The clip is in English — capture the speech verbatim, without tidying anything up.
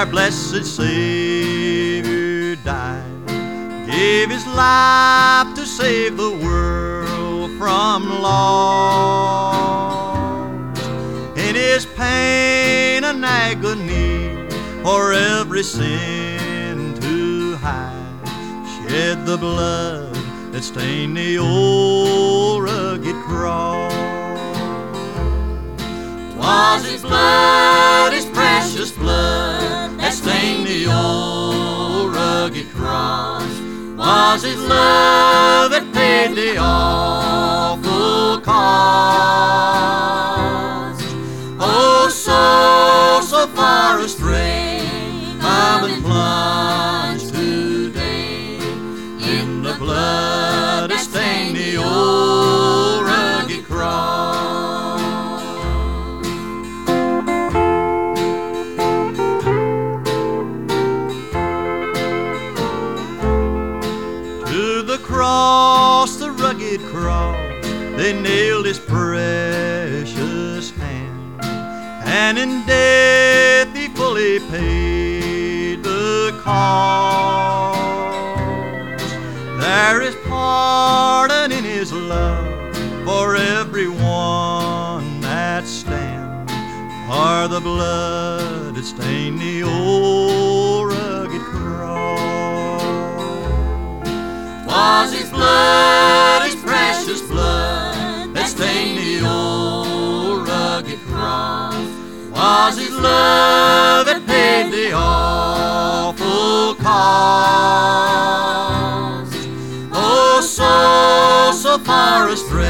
our blessed Savior died, gave his life to save the world from loss. In his pain and agony for every sin to hide, shed the blood that stained the old rugged cross. Was his blood, his precious blood, that stained the old rugged cross? Was his love that paid the awful cost? Oh, so, so far astray, come and plunge today in the blood that stained the old rugged cross. To the cross, the rugged cross, they nailed his precious hand, and in death he fully paid the cost. There is pardon in his love for everyone that stands, for the blood that stained the old rugged cross. Was his blood, his precious blood, that stained the old rugged cross? Was his love that paid the awful cost? Oh, so, so far astray,